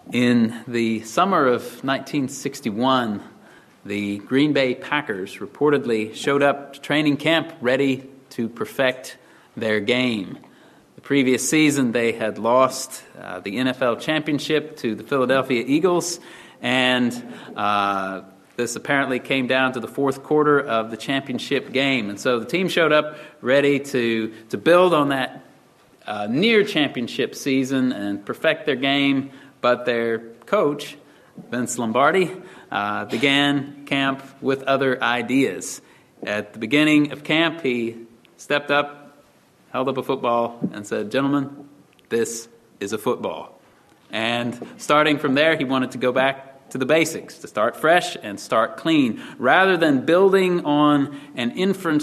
In the summer of 1961, the Green Bay Packers reportedly showed up to training camp ready to perfect their game. The previous season, they had lost the NFL championship to the Philadelphia Eagles, and this apparently came down to the fourth quarter of the championship game. And so the team showed up ready to build on that near championship season and perfect their game. But their coach, Vince Lombardi, began camp with other ideas. At the beginning of camp, he stepped up, held up a football, and said, "Gentlemen, this is a football." And starting from there, he wanted to go back to the basics, to start fresh and start clean. Rather than building on an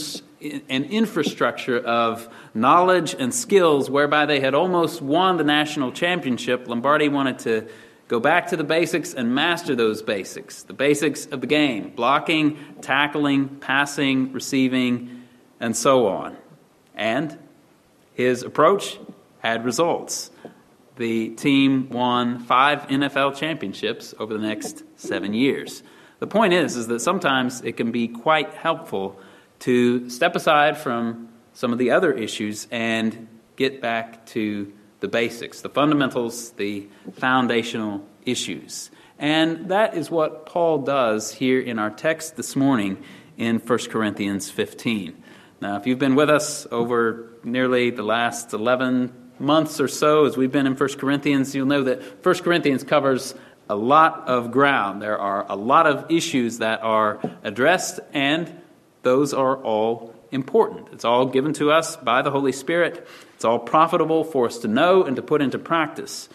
infrastructure of knowledge and skills whereby they had almost won the national championship, Lombardi wanted to go back to the basics and master those basics, the basics of the game: blocking, tackling, passing, receiving, and so on. And his approach had results. The team won 5 NFL championships over the next 7 years. The point is that sometimes it can be quite helpful to step aside from some of the other issues and get back to the basics, the fundamentals, the foundational issues. And that is what Paul does here in our text this morning in 1 Corinthians 15. Now, if you've been with us over nearly the last 11 months or so as we've been in 1 Corinthians, you'll know that 1 Corinthians covers a lot of ground. There are a lot of issues that are addressed, and those are all important. It's all given to us by the Holy Spirit. It's all profitable for us to know and to put into practice.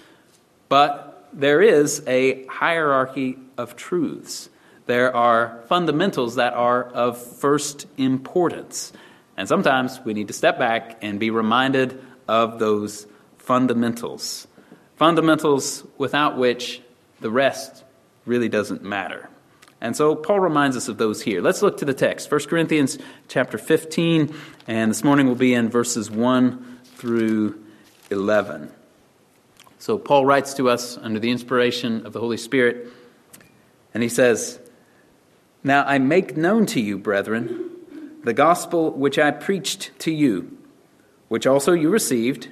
But there is a hierarchy of truths. There are fundamentals that are of first importance. And sometimes we need to step back and be reminded of those fundamentals. Fundamentals without which the rest really doesn't matter. And so Paul reminds us of those here. Let's look to the text. 1 Corinthians chapter 15, and this morning we'll be in verses 1 through 11. So Paul writes to us under the inspiration of the Holy Spirit, and he says, "Now I make known to you, brethren, the gospel which I preached to you, which also you received,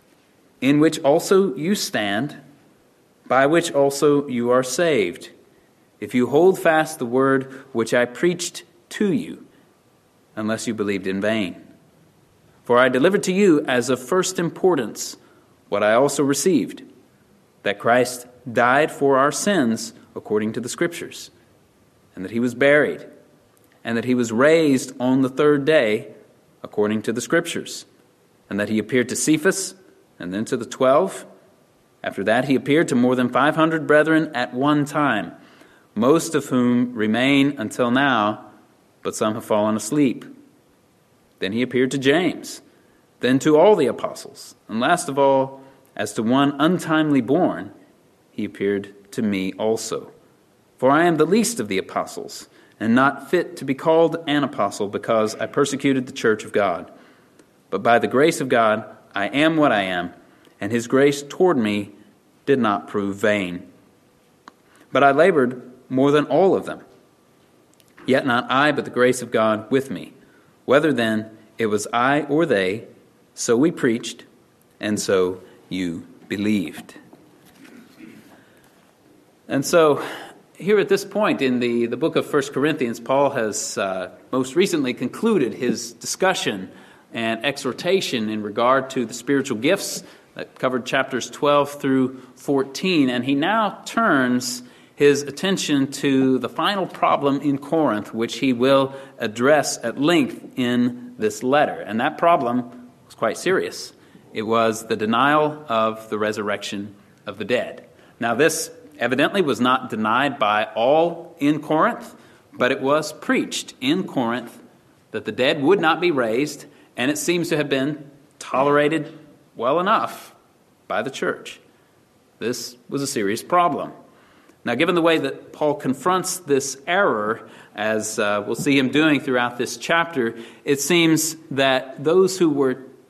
in which also you stand, by which also you are saved, if you hold fast the word which I preached to you, unless you believed in vain. For I delivered to you as of first importance what I also received, that Christ died for our sins according to the Scriptures, and that he was buried, and that he was raised on the third day according to the Scriptures, and that he appeared to Cephas, and then to the 12. After that he appeared to more than 500 brethren at one time, most of whom remain until now, but some have fallen asleep. Then he appeared to James, then to all the apostles, and last of all, as to one untimely born, he appeared to me also. For I am the least of the apostles, and not fit to be called an apostle, because I persecuted the church of God. But by the grace of God I am what I am, and his grace toward me did not prove vain. But I labored more than all of them. Yet not I, but the grace of God with me. Whether then it was I or they, so we preached, and so you believed." And so here at this point in the book of 1 Corinthians, Paul has most recently concluded his discussion and exhortation in regard to the spiritual gifts that covered chapters 12 through 14. And he now turns his attention to the final problem in Corinth, which he will address at length in this letter. And that problem was quite serious. It was the denial of the resurrection of the dead. Now, this evidently was not denied by all in Corinth, but it was preached in Corinth that the dead would not be raised, and it seems to have been tolerated well enough by the church. This was a serious problem. Now, given the way that Paul confronts this error, as we'll see him doing throughout this chapter, it seems that those who were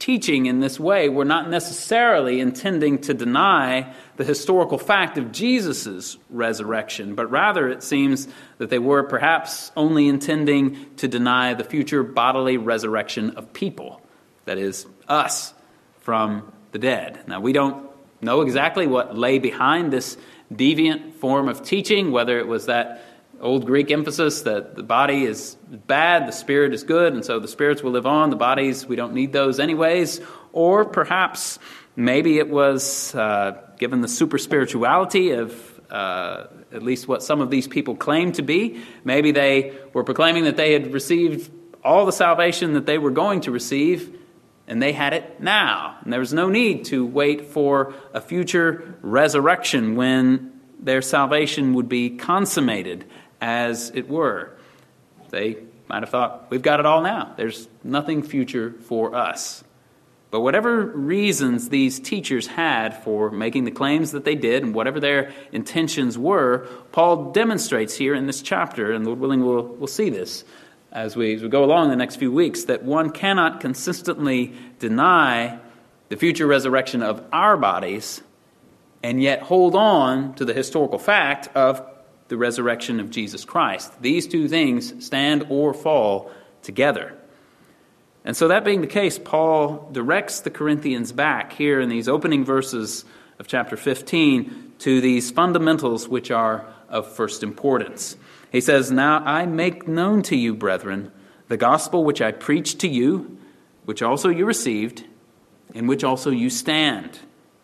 teaching in this way were not necessarily intending to deny the historical fact of Jesus' resurrection, but rather it seems that they were perhaps only intending to deny the future bodily resurrection of people, that is, us, from the dead. Now, we don't know exactly what lay behind this deviant form of teaching, whether it was that old Greek emphasis that the body is bad, the spirit is good, and so the spirits will live on, the bodies, we don't need those anyways. Or perhaps maybe it was, given the super spirituality of at least what some of these people claim to be, maybe they were proclaiming that they had received all the salvation that they were going to receive, and they had it now. And there was no need to wait for a future resurrection when their salvation would be consummated, as it were. They might have thought, we've got it all now. There's nothing future for us. But whatever reasons these teachers had for making the claims that they did, and whatever their intentions were, Paul demonstrates here in this chapter, and Lord willing we'll see this as we go along the next few weeks, that one cannot consistently deny the future resurrection of our bodies and yet hold on to the historical fact of the resurrection of Jesus Christ. These two things stand or fall together. And so that being the case, Paul directs the Corinthians back here in these opening verses of chapter 15 to these fundamentals which are of first importance. He says, "Now I make known to you, brethren, the gospel which I preached to you, which also you received, in which also you stand,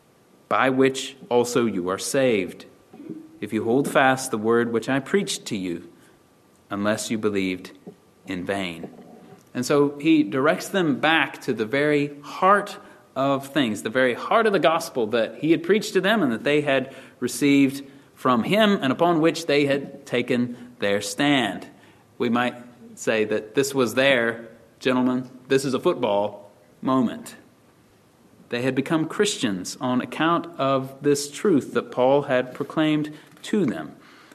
by which also you are saved, if you hold fast the word which I preached to you, unless you believed in vain." And so he directs them back to the very heart of things, the very heart of the gospel that he had preached to them and that they had received from him and upon which they had taken their stand. We might say that this was their, gentlemen, this is a football moment. They had become Christians on account of this truth that Paul had proclaimed to them.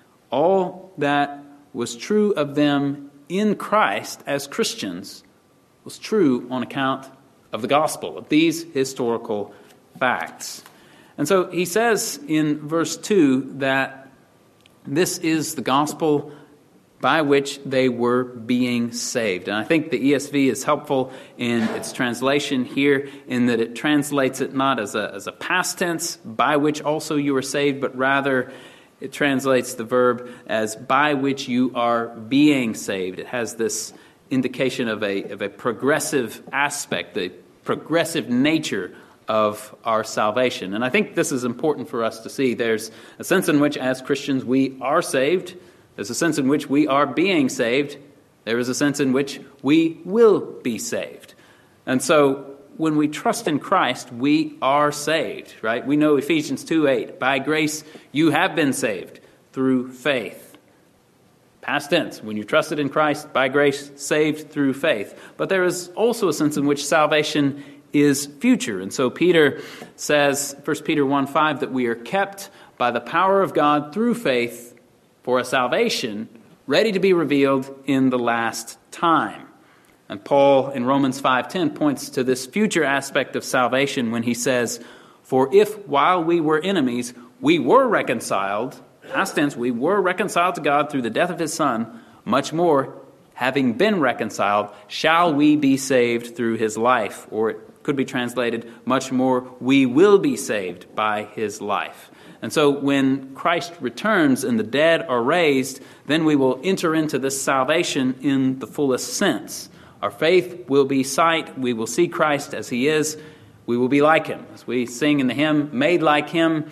All that was true of them in Christ as Christians was true on account of the gospel, of these historical facts. And so he says in verse 2 that this is the gospel by which they were being saved. And I think the ESV is helpful in its translation here in that it translates it not as a past tense, by which also you are saved, but rather it translates the verb as by which you are being saved. It has this indication of a progressive aspect, the progressive nature of our salvation. And I think this is important for us to see. There's a sense in which as Christians we are saved. There's a sense in which we are being saved. There is a sense in which we will be saved. And so when we trust in Christ, we are saved, right? We know Ephesians 2:8, by grace you have been saved through faith. Past tense, when you trusted in Christ, by grace, saved through faith. But there is also a sense in which salvation is future. And so Peter says, 1 Peter 1:5, that we are kept by the power of God through faith for a salvation ready to be revealed in the last time. And Paul in Romans 5:10 points to this future aspect of salvation when he says, "For if while we were enemies, we were reconciled," past tense, we were reconciled to God through the death of his Son, much more, having been reconciled, shall we be saved through his life. Or it could be translated, much more, we will be saved by his life. And so when Christ returns and the dead are raised, then we will enter into this salvation in the fullest sense. Our faith will be sight. We will see Christ as he is. We will be like him. As we sing in the hymn, made like him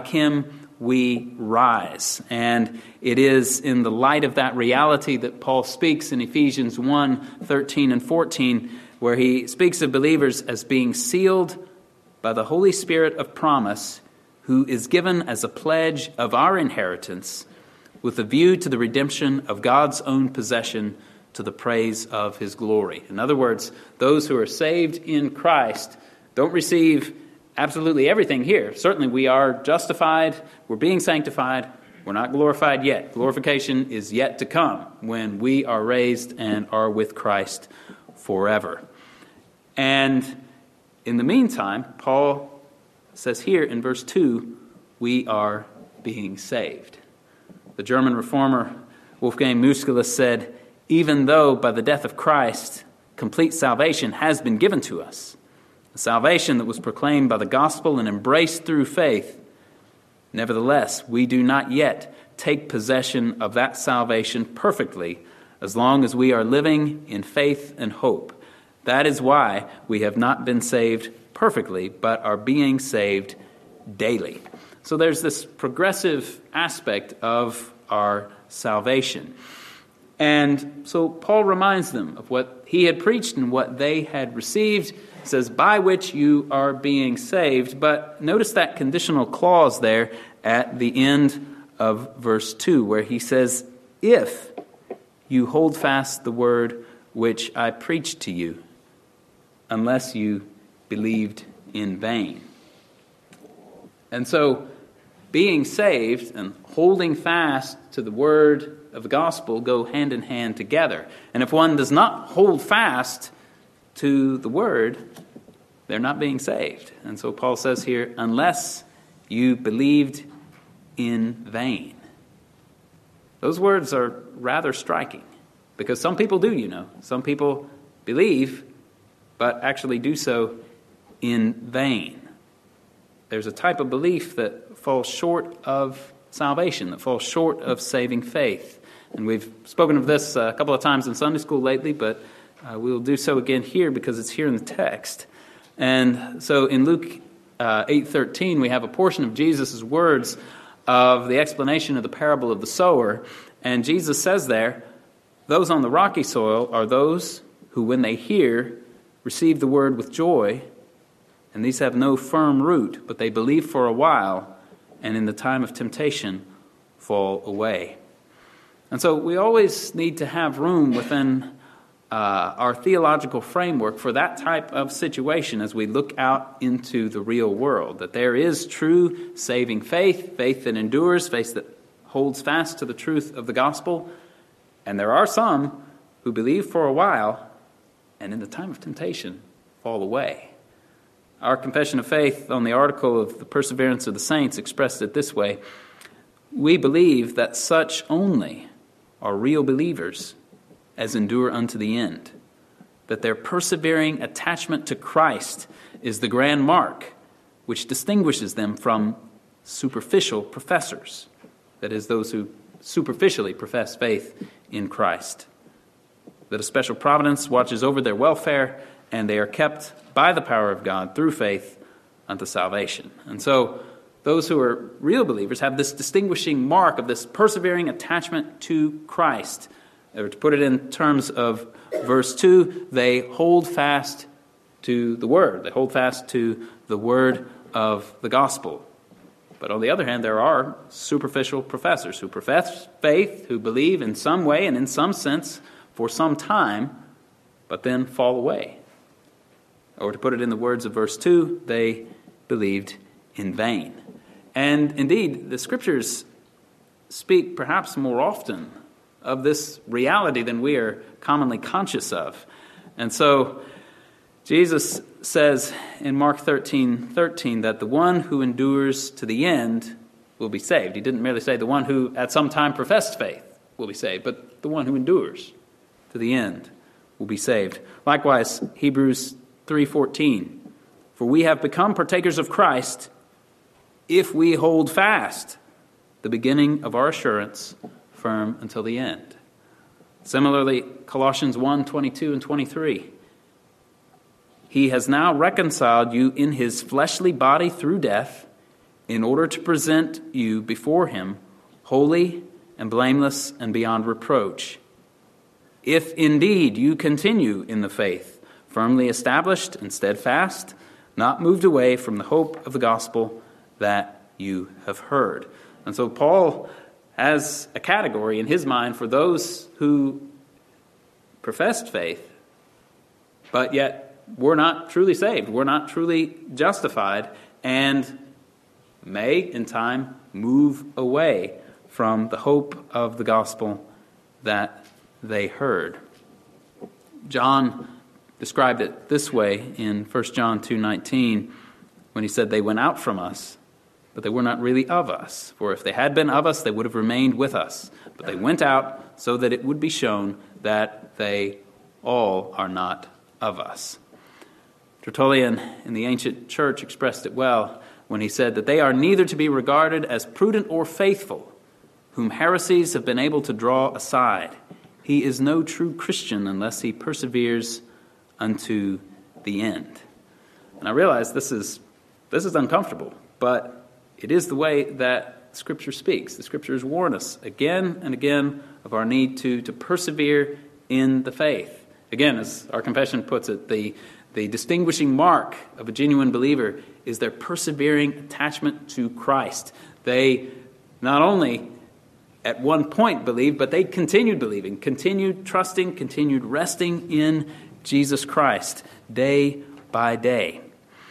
we rise. And it is in the light of that reality that Paul speaks in Ephesians 1:13 and 14, where he speaks of believers as being sealed by the Holy Spirit of promise, who is given as a pledge of our inheritance with a view to the redemption of God's own possession to the praise of his glory. In other words, those who are saved in Christ don't receive absolutely everything here. Certainly we are justified, we're being sanctified, we're not glorified yet. Glorification is yet to come when we are raised and are with Christ forever. And in the meantime, Paul says here in verse 2, we are being saved. The German reformer Wolfgang Musculus said, even though by the death of Christ complete salvation has been given to us, a salvation that was proclaimed by the gospel and embraced through faith, nevertheless, we do not yet take possession of that salvation perfectly as long as we are living in faith and hope. That is why we have not been saved perfectly, but are being saved daily. So there's this progressive aspect of our salvation. And so Paul reminds them of what he had preached and what they had received. He says, by which you are being saved. But notice that conditional clause there at the end of verse 2, where he says, if you hold fast the word which I preached to you, unless you believed in vain. And so being saved and holding fast to the word of the gospel go hand in hand together. And if one does not hold fast to the word, they're not being saved. And so Paul says here, unless you believed in vain. Those words are rather striking, because some people do, Some people believe, but actually do so in vain. There's a type of belief that falls short of salvation, that falls short of saving faith. And we've spoken of this a couple of times in Sunday school lately, but we'll do so again here because it's here in the text. And so in Luke 8:13, we have a portion of Jesus' words of the explanation of the parable of the sower. And Jesus says there, those on the rocky soil are those who, when they hear, receive the word with joy, and these have no firm root, but they believe for a while, and in the time of temptation fall away. And so we always need to have room within our theological framework for that type of situation as we look out into the real world, that there is true saving faith, faith that endures, faith that holds fast to the truth of the gospel, and there are some who believe for a while, and in the time of temptation fall away. Our confession of faith on the article of the perseverance of the saints expressed it this way: we believe that such only are real believers as endure unto the end, that their persevering attachment to Christ is the grand mark which distinguishes them from superficial professors, that is, those who superficially profess faith in Christ, that a special providence watches over their welfare, and they are kept by the power of God through faith unto salvation. And so those who are real believers have this distinguishing mark of this persevering attachment to Christ. Or to put it in terms of verse 2, they hold fast to the word. They hold fast to the word of the gospel. But on the other hand, there are superficial professors who profess faith, who believe in some way and in some sense for some time, but then fall away. Or to put it in the words of verse 2, they believed in vain. And indeed, the Scriptures speak perhaps more often of this reality than we are commonly conscious of. And so Jesus says in Mark 13:13 that the one who endures to the end will be saved. He didn't merely say the one who at some time professed faith will be saved, but the one who endures to the end will be saved. Likewise, Hebrews 3:14, for we have become partakers of Christ if we hold fast the beginning of our assurance firm until the end. Similarly, Colossians 1:22 and 23. He has now reconciled you in his fleshly body through death, in order to present you before him holy and blameless and beyond reproach. If indeed you continue in the faith, firmly established and steadfast, not moved away from the hope of the gospel that you have heard. And so Paul has a category in his mind for those who professed faith, but yet were not truly saved, were not truly justified, and may in time move away from the hope of the gospel that they heard. John described it this way in 1 John 2:19 when he said, "They went out from us, but they were not really of us. For if they had been of us, they would have remained with us. But they went out so that it would be shown that they all are not of us." Tertullian in the ancient church expressed it well when he said that they are neither to be regarded as prudent or faithful, whom heresies have been able to draw aside. He is no true Christian unless he perseveres unto the end. And I realize this is uncomfortable, but it is the way that Scripture speaks. The Scriptures warn us again and again of our need to persevere in the faith. Again, as our confession puts it, the distinguishing mark of a genuine believer is their persevering attachment to Christ. They not only at one point believed, but they continued believing, continued trusting, continued resting in Jesus Christ day by day.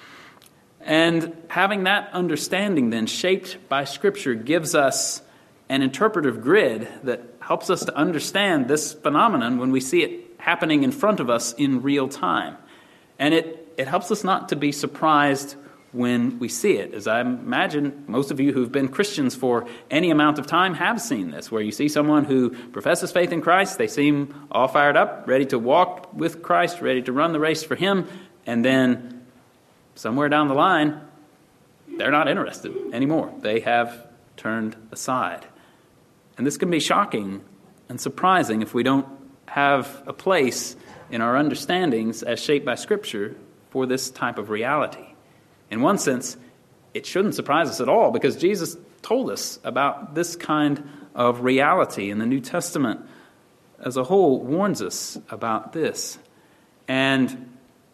And having that understanding then shaped by Scripture gives us an interpretive grid that helps us to understand this phenomenon when we see it happening in front of us in real time. And it helps us not to be surprised when we see it. As I imagine most of you who've been Christians for any amount of time have seen this, where you see someone who professes faith in Christ, they seem all fired up, ready to walk with Christ, ready to run the race for Him, and then somewhere down the line, they're not interested anymore. They have turned aside. And this can be shocking and surprising if we don't have a place in our understandings as shaped by Scripture for this type of reality. In one sense, it shouldn't surprise us at all because Jesus told us about this kind of reality, and the New Testament as a whole warns us about this. And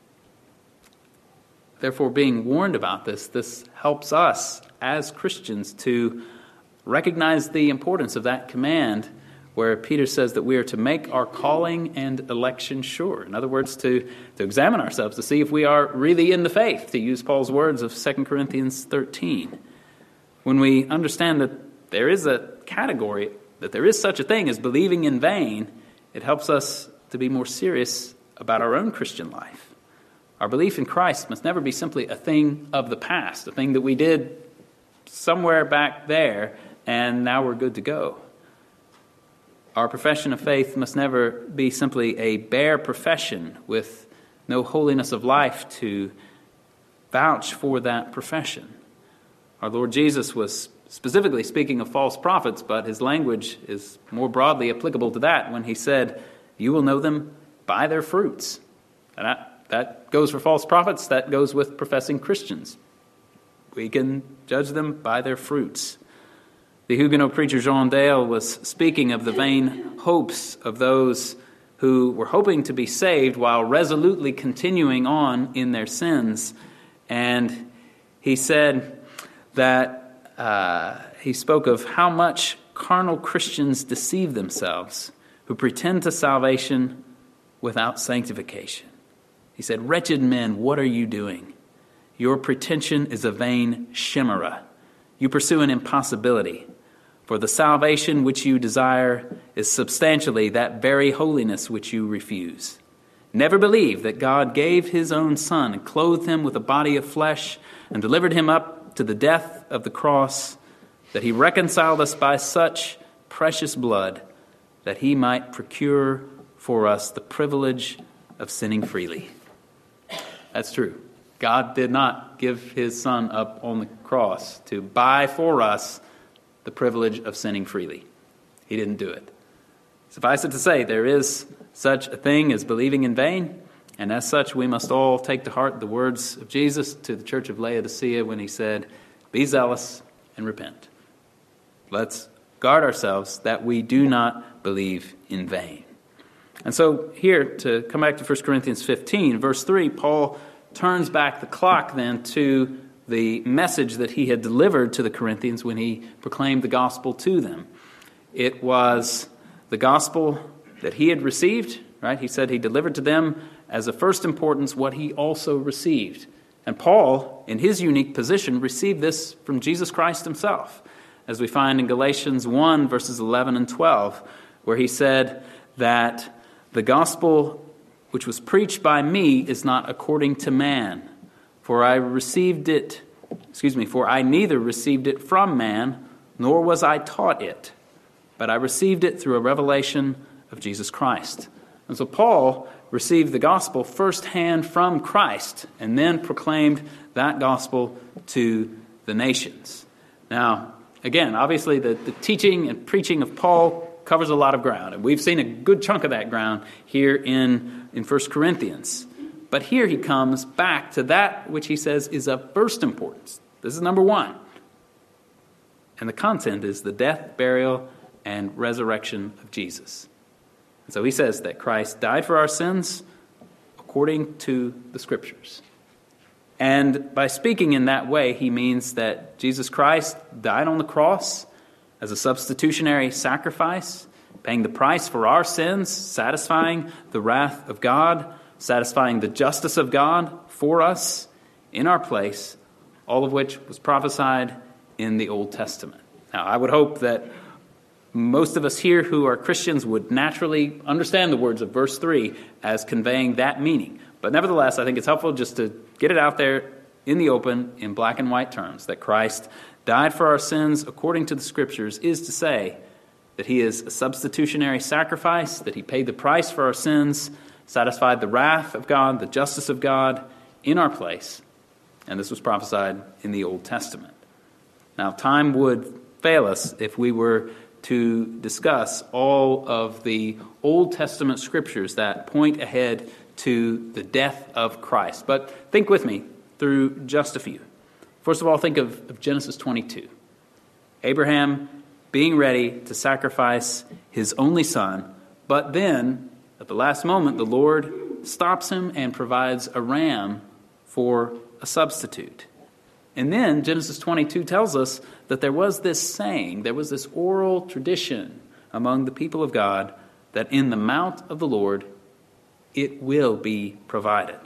therefore, being warned about this helps us as Christians to recognize the importance of that command where Peter says that we are to make our calling and election sure. In other words, to examine ourselves to see if we are really in the faith, to use Paul's words of 2 Corinthians 13. When we understand that there is a category, that there is such a thing as believing in vain, it helps us to be more serious about our own Christian life. Our belief in Christ must never be simply a thing of the past, a thing that we did somewhere back there, and now we're good to go. Our profession of faith must never be simply a bare profession with no holiness of life to vouch for that profession. Our Lord Jesus was specifically speaking of false prophets, but his language is more broadly applicable to that when he said, "You will know them by their fruits." And that goes for false prophets, that goes with professing Christians. We can judge them by their fruits. The Huguenot preacher Jean Dale was speaking of the vain hopes of those who were hoping to be saved while resolutely continuing on in their sins. And he said that he spoke of how much carnal Christians deceive themselves who pretend to salvation without sanctification. He said, "Wretched men, what are you doing? Your pretension is a vain chimera. You pursue an impossibility. For the salvation which you desire is substantially that very holiness which you refuse. Never believe that God gave his own Son and clothed him with a body of flesh and delivered him up to the death of the cross, that he reconciled us by such precious blood, that he might procure for us the privilege of sinning freely." That's true. God did not give his Son up on the cross to buy for us the privilege of sinning freely. He didn't do it. Suffice it to say, there is such a thing as believing in vain, and as such we must all take to heart the words of Jesus to the church of Laodicea when he said, "Be zealous and repent." Let's guard ourselves that we do not believe in vain. And so here, to come back to 1 Corinthians 15, verse 3, Paul turns back the clock then to the message that he had delivered to the Corinthians when he proclaimed the gospel to them. It was the gospel that he had received, right? He said he delivered to them as of first importance what he also received. And Paul, in his unique position, received this from Jesus Christ himself, as we find in Galatians 1, verses 11 and 12, where he said that the gospel which was preached by me is not according to man. For I neither received it from man, nor was I taught it, but I received it through a revelation of Jesus Christ. And so Paul received the gospel firsthand from Christ and then proclaimed that gospel to the nations. Now, again, obviously the teaching and preaching of Paul covers a lot of ground, and we've seen a good chunk of that ground here in 1 Corinthians. But here he comes back to that which he says is of first importance. This is number one. And the content is the death, burial, and resurrection of Jesus. And so he says that Christ died for our sins according to the Scriptures. And by speaking in that way, he means that Jesus Christ died on the cross as a substitutionary sacrifice, paying the price for our sins, satisfying the wrath of God, satisfying the justice of God for us in our place, all of which was prophesied in the Old Testament. Now, I would hope that most of us here who are Christians would naturally understand the words of verse 3 as conveying that meaning. But nevertheless, I think it's helpful just to get it out there in the open in black and white terms, that Christ died for our sins according to the Scriptures is to say that he is a substitutionary sacrifice, that he paid the price for our sins, satisfied the wrath of God, the justice of God in our place. And this was prophesied in the Old Testament. Now, time would fail us if we were to discuss all of the Old Testament Scriptures that point ahead to the death of Christ. But think with me through just a few. First of all, think of Genesis 22. Abraham being ready to sacrifice his only son, but then, at the last moment, the Lord stops him and provides a ram for a substitute. And then Genesis 22 tells us that there was this saying, there was this oral tradition among the people of God that in the mount of the Lord it will be provided.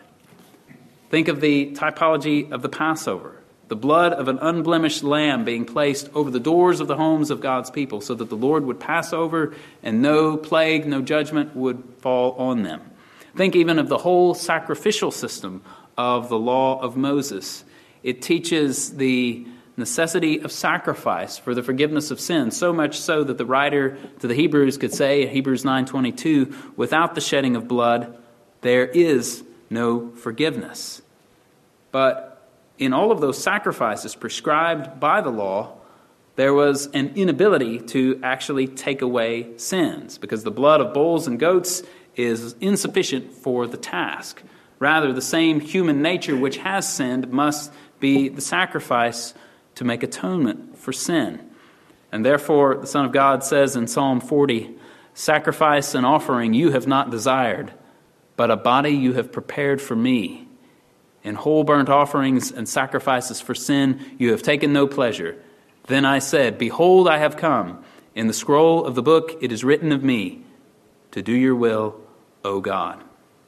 Think of the typology of the Passover. The blood of an unblemished lamb being placed over the doors of the homes of God's people so that the Lord would pass over and no plague, no judgment would fall on them. Think even of the whole sacrificial system of the law of Moses. It teaches the necessity of sacrifice for the forgiveness of sin, so much so that the writer to the Hebrews could say in Hebrews 9:22, without the shedding of blood, there is no forgiveness. But in all of those sacrifices prescribed by the law, there was an inability to actually take away sins because the blood of bulls and goats is insufficient for the task. Rather, the same human nature which has sinned must be the sacrifice to make atonement for sin. And therefore, the Son of God says in Psalm 40, sacrifice and offering you have not desired, but a body you have prepared for me. In whole burnt offerings and sacrifices for sin you have taken no pleasure. Then I said, behold, I have come. In the scroll of the book it is written of me, to do your will, O God.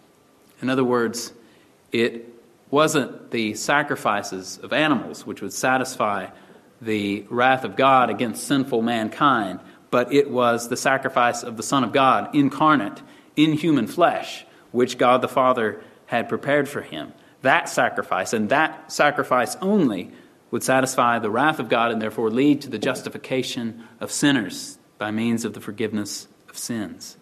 In other words, it wasn't the sacrifices of animals which would satisfy the wrath of God against sinful mankind, but it was the sacrifice of the Son of God incarnate in human flesh, which God the Father had prepared for him. That sacrifice, and that sacrifice only, would satisfy the wrath of God and therefore lead to the justification of sinners by means of the forgiveness of sins.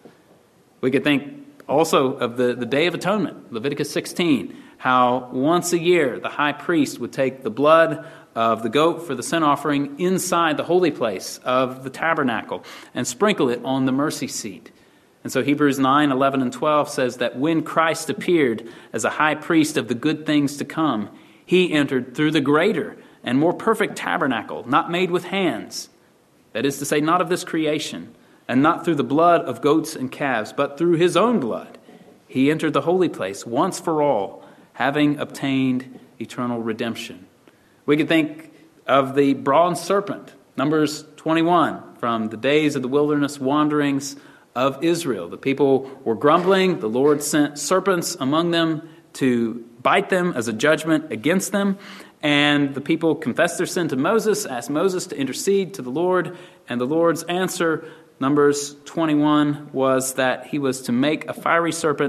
We could think also of the Day of Atonement, Leviticus 16, how once a year the high priest would take the blood of the goat for the sin offering inside the holy place of the tabernacle and sprinkle it on the mercy seat. And so Hebrews 9, 11, and 12 says that when Christ appeared as a high priest of the good things to come, he entered through the greater and more perfect tabernacle, not made with hands. That is to say, not of this creation, and not through the blood of goats and calves, but through his own blood. He entered the holy place once for all, having obtained eternal redemption. We could think of the bronze serpent, Numbers 21, from the days of the wilderness wanderings of Israel. The people were grumbling. The Lord sent serpents among them to bite them as a judgment against them. And the people confessed their sin to Moses, asked Moses to intercede to the Lord. And the Lord's answer, Numbers 21, was that he was to make a fiery serpent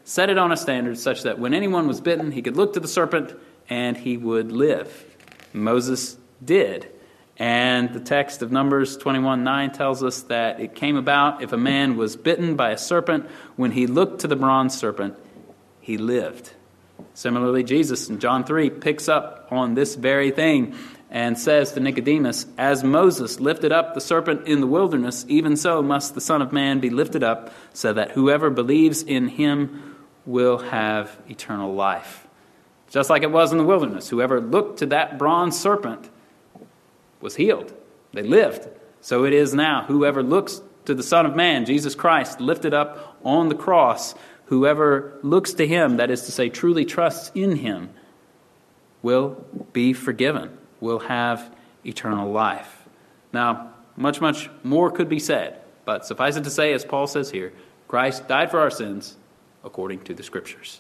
set it on a standard such that when anyone was bitten, he could look to the serpent and he would live. Moses did. And the text of Numbers 21:9 tells us that it came about if a man was bitten by a serpent, when he looked to the bronze serpent, he lived. Similarly, Jesus in John 3 picks up on this very thing and says to Nicodemus, as Moses lifted up the serpent in the wilderness, even so must the Son of Man be lifted up, so that whoever believes in him will have eternal life. Just like it was in the wilderness, whoever looked to that bronze serpent was healed. They lived. So it is now. Whoever looks to the Son of Man, Jesus Christ, lifted up on the cross, whoever looks to him, that is to say, truly trusts in him, will be forgiven, will have eternal life. Now, much, much more could be said, but suffice it to say, as Paul says here, Christ died for our sins according to the Scriptures.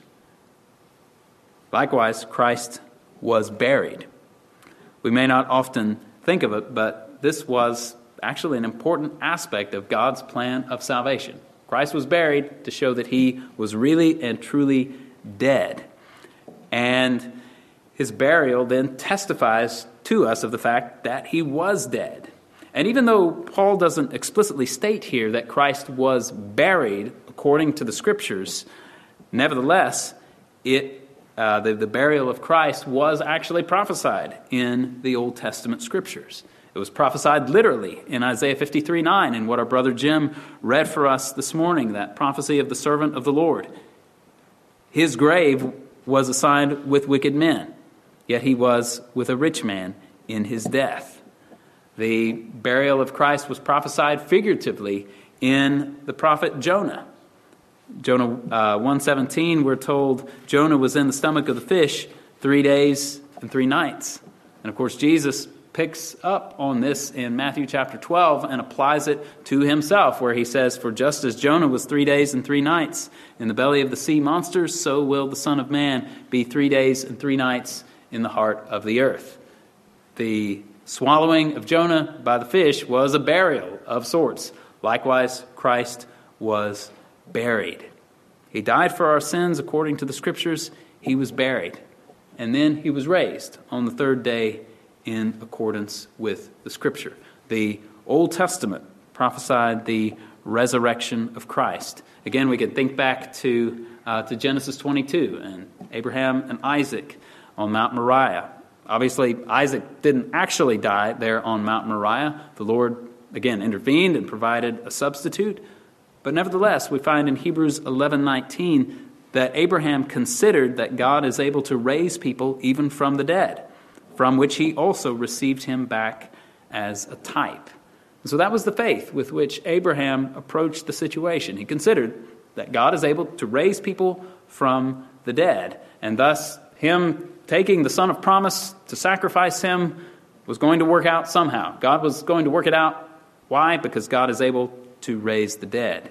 Likewise, Christ was buried. We may not often think of it, but this was actually an important aspect of God's plan of salvation. Christ was buried to show that he was really and truly dead. And his burial then testifies to us of the fact that he was dead. And even though Paul doesn't explicitly state here that Christ was buried according to the Scriptures, nevertheless, the burial of Christ was actually prophesied in the Old Testament Scriptures. It was prophesied literally in Isaiah 53:9, in what our brother Jim read for us this morning, that prophecy of the servant of the Lord. His grave was assigned with wicked men, yet he was with a rich man in his death. The burial of Christ was prophesied figuratively in the prophet Jonah. Jonah 1:17, we're told Jonah was in the stomach of the fish 3 days and 3 nights. And of course, Jesus picks up on this in Matthew chapter 12 and applies it to himself, where he says, for just as Jonah was 3 days and 3 nights in the belly of the sea monsters, so will the Son of Man be 3 days and 3 nights in the heart of the earth. The swallowing of Jonah by the fish was a burial of sorts. Likewise, Christ was buried. He died for our sins according to the Scriptures. He was buried. And then he was raised on the 3rd day in accordance with the Scripture. The Old Testament prophesied the resurrection of Christ. Again, we can think back to Genesis 22 and Abraham and Isaac on Mount Moriah. Obviously, Isaac didn't actually die there on Mount Moriah. The Lord, again, intervened and provided a substitute. But nevertheless, we find in Hebrews 11:19 that Abraham considered that God is able to raise people even from the dead, from which he also received him back as a type. And so that was the faith with which Abraham approached the situation. He considered that God is able to raise people from the dead, and thus him taking the son of promise to sacrifice him was going to work out somehow. God was going to work it out. Why? Because God is able to raise the dead.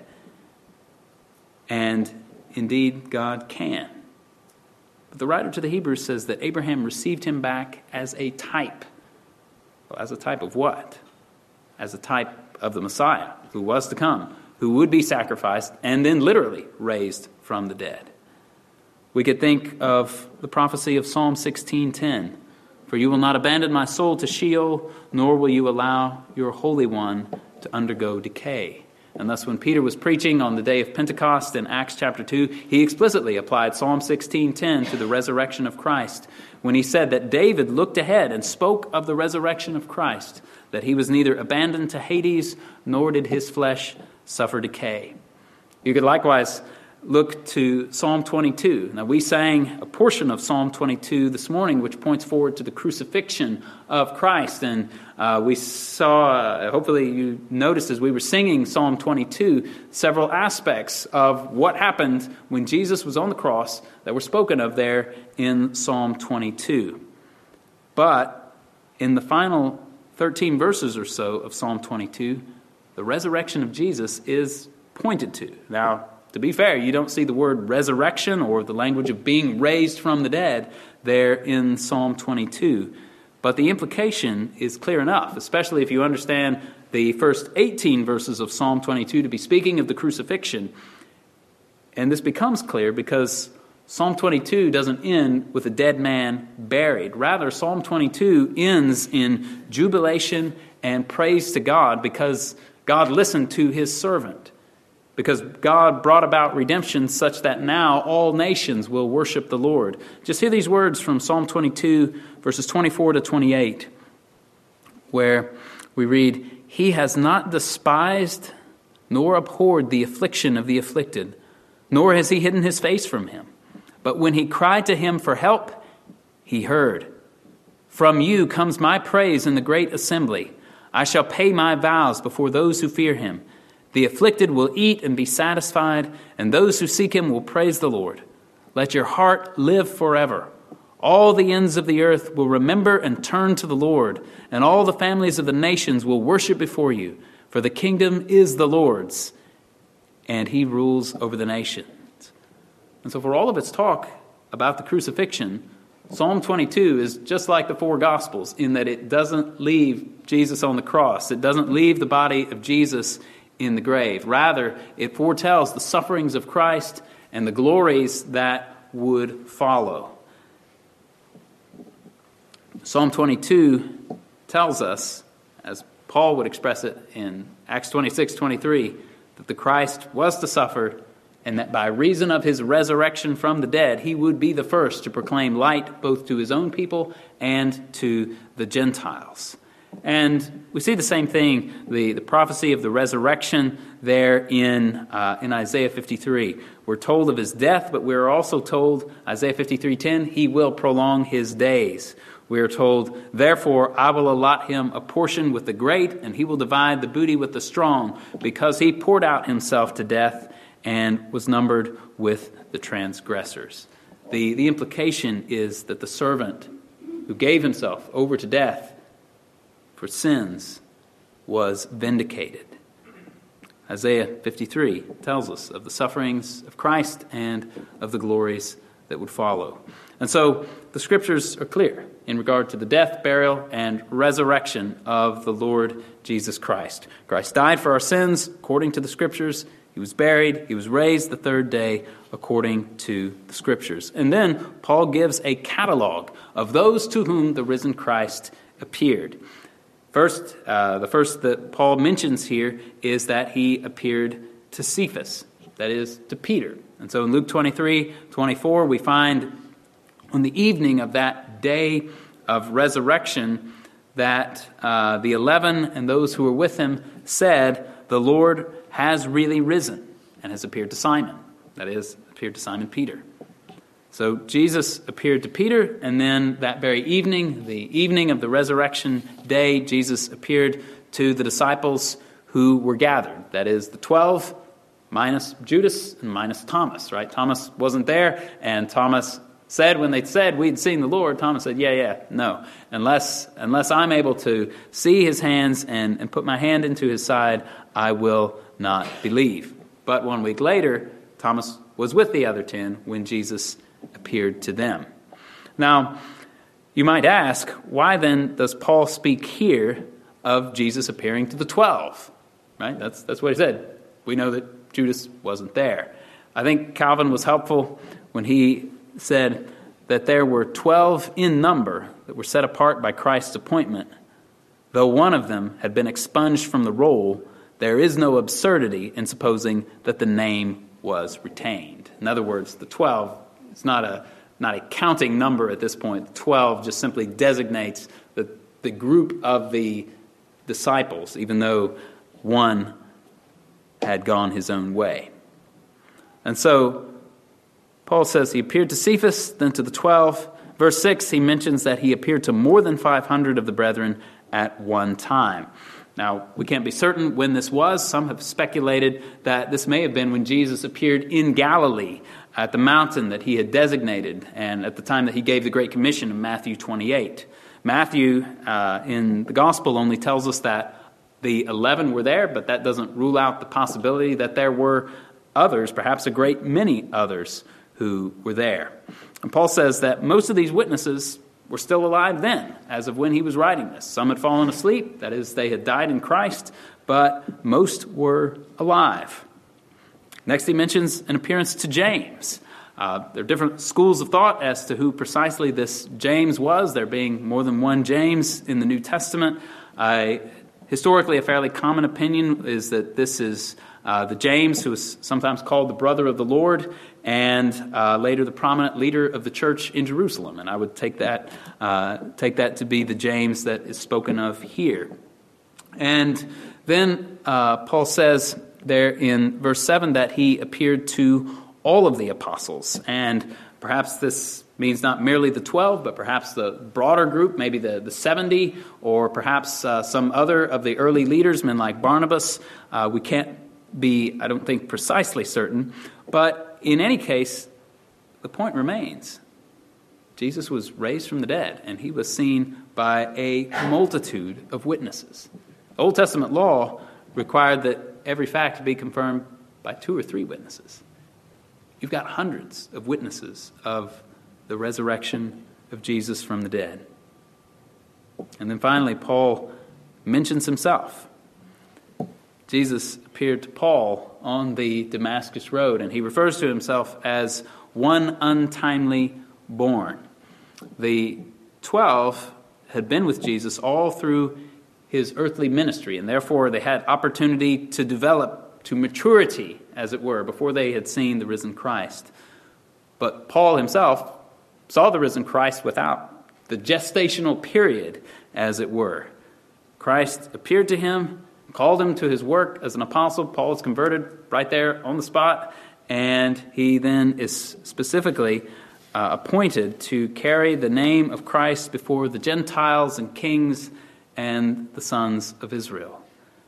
And indeed, God can. But the writer to the Hebrews says that Abraham received him back as a type. Well, as a type of what? As a type of the Messiah, who was to come, who would be sacrificed and then literally raised from the dead. We could think of the prophecy of Psalm 16:10. For you will not abandon my soul to Sheol, nor will you allow your Holy One to undergo decay. And thus when Peter was preaching on the day of Pentecost in Acts chapter 2, he explicitly applied Psalm 16:10 to the resurrection of Christ, when he said that David looked ahead and spoke of the resurrection of Christ, that he was neither abandoned to Hades, nor did his flesh suffer decay. You could likewise look to Psalm 22. Now, we sang a portion of Psalm 22 this morning, which points forward to the crucifixion of Christ. And we saw, hopefully you noticed as we were singing Psalm 22, several aspects of what happened when Jesus was on the cross that were spoken of there in Psalm 22. But in the final 13 verses or so of Psalm 22, the resurrection of Jesus is pointed to. Now, to be fair, you don't see the word resurrection or the language of being raised from the dead there in Psalm 22. But the implication is clear enough, especially if you understand the first 18 verses of Psalm 22 to be speaking of the crucifixion. And this becomes clear because Psalm 22 doesn't end with a dead man buried. Rather, Psalm 22 ends in jubilation and praise to God because God listened to his servant. Because God brought about redemption such that now all nations will worship the Lord. Just hear these words from Psalm 22, verses 24 to 28, where we read, "He has not despised nor abhorred the affliction of the afflicted, nor has he hidden his face from him. But when he cried to him for help, he heard. From you comes my praise in the great assembly. I shall pay my vows before those who fear him. The afflicted will eat and be satisfied, and those who seek him will praise the Lord. Let your heart live forever. All the ends of the earth will remember and turn to the Lord, and all the families of the nations will worship before you. For the kingdom is the Lord's, and he rules over the nations." And so for all of its talk about the crucifixion, Psalm 22 is just like the four Gospels in that it doesn't leave Jesus on the cross. It doesn't leave the body of Jesus in the grave. Rather, it foretells the sufferings of Christ and the glories that would follow. Psalm 22 tells us, as Paul would express it in Acts 26:23, that the Christ was to suffer and that by reason of his resurrection from the dead, he would be the first to proclaim light both to his own people and to the Gentiles. And we see the same thing, the prophecy of the resurrection there in Isaiah 53. We're told of his death, but we're also told, Isaiah 53:10, he will prolong his days. We are told, therefore, I will allot him a portion with the great, and he will divide the booty with the strong, because he poured out himself to death and was numbered with the transgressors. The implication is that the servant who gave himself over to death for sins was vindicated. Isaiah 53 tells us of the sufferings of Christ and of the glories that would follow. And so the scriptures are clear in regard to the death, burial, and resurrection of the Lord Jesus Christ. Christ died for our sins according to the scriptures. He was buried. He was raised the third day according to the scriptures. And then Paul gives a catalog of those to whom the risen Christ appeared. First, the first that Paul mentions here is that he appeared to Cephas, that is, to Peter. And so in Luke 23:24, we find on the evening of that day of resurrection that the 11 and those who were with him said, "The Lord has really risen and has appeared to Simon." That is, appeared to Simon Peter. So Jesus appeared to Peter, and then that very evening, the evening of the resurrection day, Jesus appeared to the disciples who were gathered. That is, the 12 minus Judas and minus Thomas, right? Thomas wasn't there, and Thomas said, when they said we'd seen the Lord, Thomas said, no. Unless I'm able to see his hands and put my hand into his side, I will not believe. But 1 week later, Thomas was with the other 10 when Jesus appeared to them. Now, you might ask, why then does Paul speak here of Jesus appearing to the 12? Right? That's what he said. We know that Judas wasn't there. I think Calvin was helpful when he said that there were 12 in number that were set apart by Christ's appointment. Though one of them had been expunged from the roll, there is no absurdity in supposing that the name was retained. In other words, the 12 is not a counting number at this point. 12 just simply designates the group of the disciples, even though one had gone his own way. And so Paul says he appeared to Cephas, then to the 12. Verse 6, he mentions that he appeared to more than 500 of the brethren at one time. Now, we can't be certain when this was. Some have speculated that this may have been when Jesus appeared in Galilee at the mountain that he had designated and at the time that he gave the Great Commission in Matthew 28. Matthew, in the Gospel, only tells us that the 11 were there, but that doesn't rule out the possibility that there were others, perhaps a great many others, who were there. And Paul says that most of these witnesses were still alive then, as of when he was writing this. Some had fallen asleep, that is, they had died in Christ, but most were alive. Next, he mentions an appearance to James. There are different schools of thought as to who precisely this James was, there being more than one James in the New Testament. Historically, a fairly common opinion is that this is the James who is sometimes called the brother of the Lord, and later the prominent leader of the church in Jerusalem. And I would take that to be the James that is spoken of here. And then Paul says there in verse 7 that he appeared to all of the apostles. And perhaps this means not merely the 12, but perhaps the broader group, maybe the 70, or perhaps some other of the early leaders, men like Barnabas. We can't be, I don't think, precisely certain. But in any case, the point remains. Jesus was raised from the dead, and he was seen by a multitude of witnesses. Old Testament law required that every fact be confirmed by 2 or 3 witnesses. You've got hundreds of witnesses of the resurrection of Jesus from the dead. And then finally, Paul mentions himself. Jesus appeared to Paul on the Damascus Road, and he refers to himself as one untimely born. The 12 had been with Jesus all through his earthly ministry, and therefore they had opportunity to develop to maturity, as it were, before they had seen the risen Christ. But Paul himself saw the risen Christ without the gestational period, as it were. Christ appeared to him, called him to his work as an apostle. Paul is converted right there on the spot, and he then is specifically appointed to carry the name of Christ before the Gentiles and kings and the sons of Israel.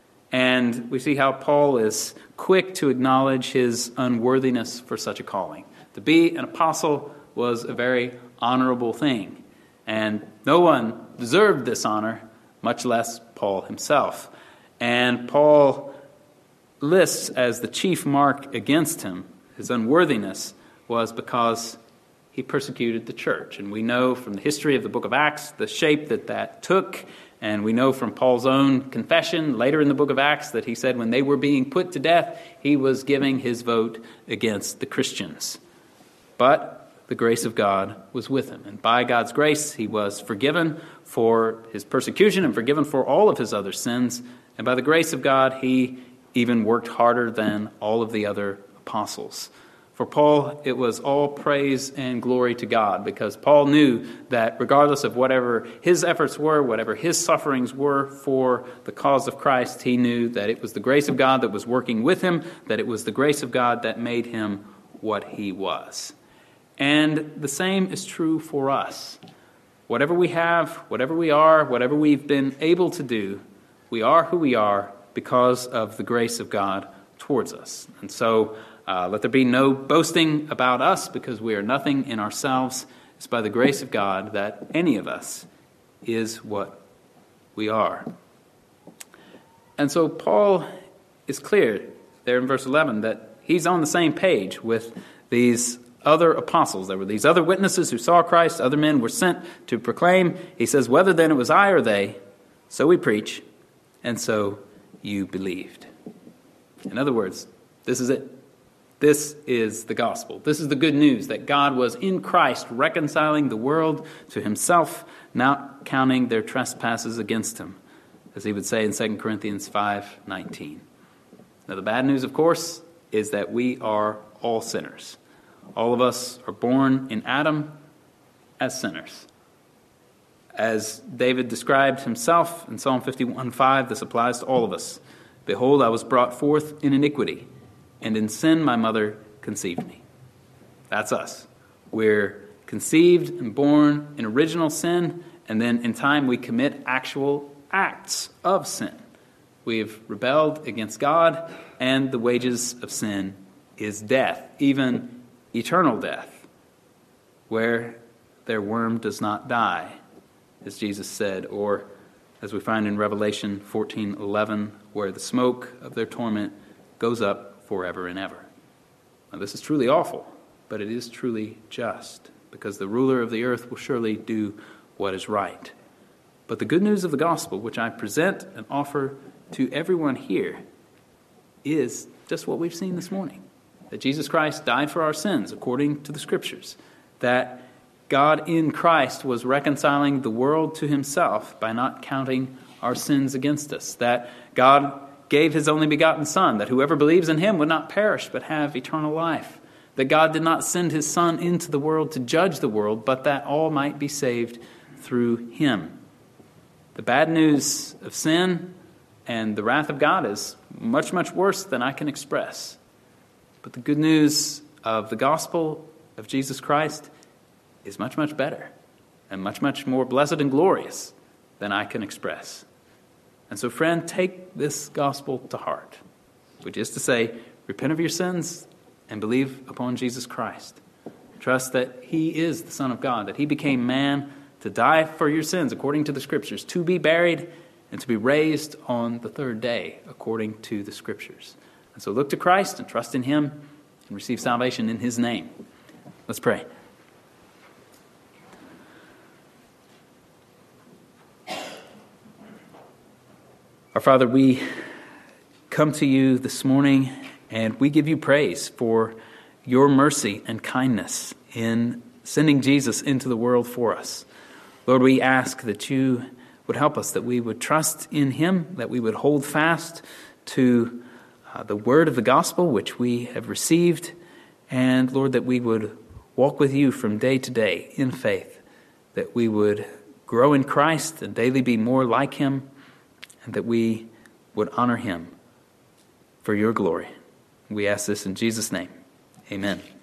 And we see how Paul is quick to acknowledge his unworthiness for such a calling. To be an apostle was a very honorable thing, and no one deserved this honor, much less Paul himself. And Paul lists as the chief mark against him, his unworthiness, was because he persecuted the church. And we know from the history of the book of Acts the shape that took. And we know from Paul's own confession later in the book of Acts that he said when they were being put to death, he was giving his vote against the Christians. But the grace of God was with him. And by God's grace, he was forgiven for his persecution and forgiven for all of his other sins. And by the grace of God, he even worked harder than all of the other apostles. For Paul, it was all praise and glory to God, because Paul knew that regardless of whatever his efforts were, whatever his sufferings were for the cause of Christ, he knew that it was the grace of God that was working with him, that it was the grace of God that made him what he was. And the same is true for us. Whatever we have, whatever we are, whatever we've been able to do, we are who we are because of the grace of God towards us. And so let there be no boasting about us, because we are nothing in ourselves. It's by the grace of God that any of us is what we are. And so Paul is clear there in verse 11 that he's on the same page with these other apostles. There were these other witnesses who saw Christ. Other men were sent to proclaim. He says, whether then it was I or they, so we preach, and so you believed. In other words, this is it. This is the gospel. This is the good news that God was in Christ reconciling the world to himself, not counting their trespasses against him, as he would say in 2 Corinthians 5:19. Now the bad news, of course, is that we are all sinners. All of us are born in Adam as sinners. As David described himself in Psalm 51:5, this applies to all of us. Behold, I was brought forth in iniquity, and in sin my mother conceived me. That's us. We're conceived and born in original sin, and then in time we commit actual acts of sin. We've rebelled against God, and the wages of sin is death, even eternal death, where their worm does not die, as Jesus said, or as we find in Revelation 14:11, where the smoke of their torment goes up forever and ever. Now, this is truly awful, but it is truly just, because the ruler of the earth will surely do what is right. But the good news of the gospel, which I present and offer to everyone here, is just what we've seen this morning. that Jesus Christ died for our sins according to the Scriptures, that God in Christ was reconciling the world to himself by not counting our sins against us, that God gave his only begotten Son, that whoever believes in him would not perish but have eternal life, that God did not send his Son into the world to judge the world, but that all might be saved through him. The bad news of sin and the wrath of God is much, much worse than I can express. But the good news of the gospel of Jesus Christ is much, much better and much, much more blessed and glorious than I can express. And so, friend, take this gospel to heart, which is to say, repent of your sins and believe upon Jesus Christ. Trust that he is the Son of God, that he became man to die for your sins according to the Scriptures, to be buried and to be raised on the third day according to the Scriptures. And so look to Christ and trust in him and receive salvation in his name. Let's pray. Our Father, we come to you this morning and we give you praise for your mercy and kindness in sending Jesus into the world for us. Lord, we ask that you would help us, that we would trust in him, that we would hold fast to the word of the gospel which we have received, and Lord, that we would walk with you from day to day in faith, that we would grow in Christ and daily be more like him, and that we would honor him for your glory. We ask this in Jesus' name. Amen.